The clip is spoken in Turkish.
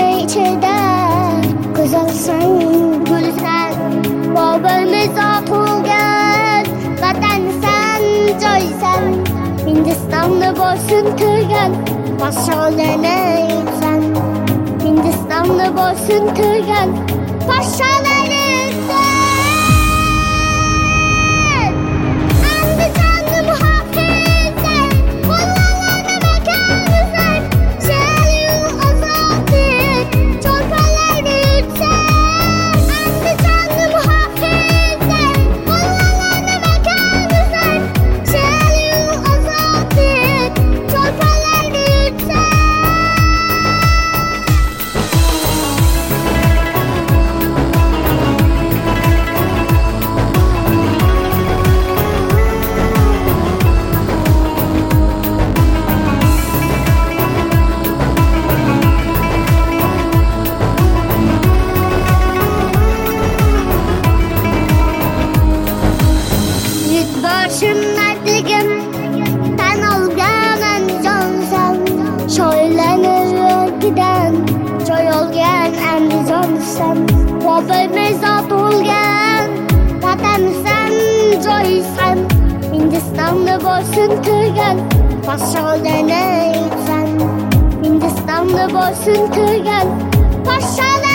içinde. Güzelsen, gülsen, babamız atılgan. Vatan sen, joysan, Hindistanlı boşun kırgan. Paşalarına yüksen, Hindistanlı boşun kırgan. Paşalarına yüksen. Andijanlı muhafizler, Mollalarına mekanızlar. Şehir azaltır, çorbalarını yüksen. Andijanlı muhafizler, Mollalarına mekanızlar. Şehir azaltır, çorbalarını yüksen. Yüzbaşım mertligim, sen olgan Andijonsan. Şöylenir giden, joy olgan Andijonsan. Babamız atılgan, vatan sen, joysan. Hindistanlı boşun kırgan, paşalarına yüksen. Hindistanlı boşun kırgan, paşalarına